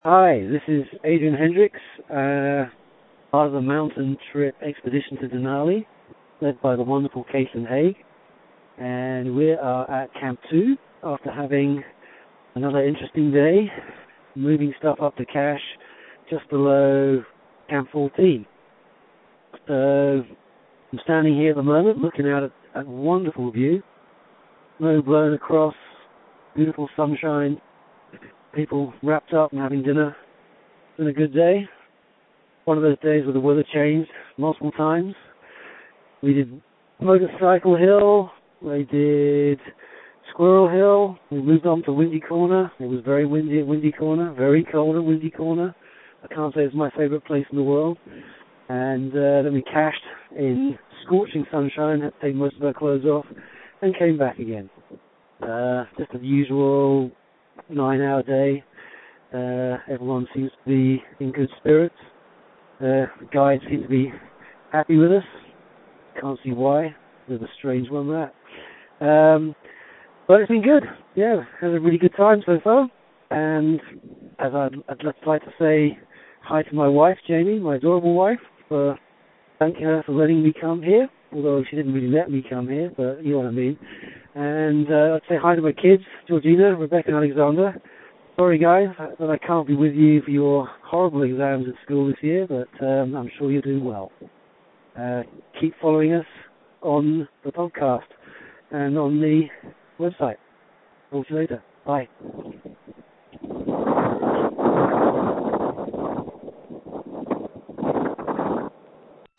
Hi, this is Adrian Hendricks, part of the mountain trip expedition to Denali, led by the wonderful Caitlin Haig. And we are at Camp 2 after having another interesting day, moving stuff up the cache just below Camp 14. So I'm standing here at the moment looking out at a wonderful view, snow blowing across, beautiful sunshine, people wrapped up and having dinner. It's been a good day. One of those days where the weather changed multiple times. We did Motorcycle Hill, we did Squirrel Hill, we moved on to Windy Corner. It was very windy at Windy Corner, very cold at Windy Corner. I can't say it's my favorite place in the world. And then we cached in scorching sunshine, had to take most of our clothes off, and came back again. Just the usual 9-hour day. Everyone seems to be in good spirits. The guides seem to be happy with us. Can't see why. There's a strange one, that. But it's been good. Yeah, had a really good time so far. And as I'd like to say hi to my wife, Jamie, my adorable wife, for thanking her for letting me come here. Although she didn't really let me come here, but you know what I mean. And I'd say hi to my kids, Georgina, Rebecca, and Alexander. Sorry, guys, that I can't be with you for your horrible exams at school this year, but I'm sure you're doing well. Keep following us on the podcast and on the website. Talk to you later. Bye.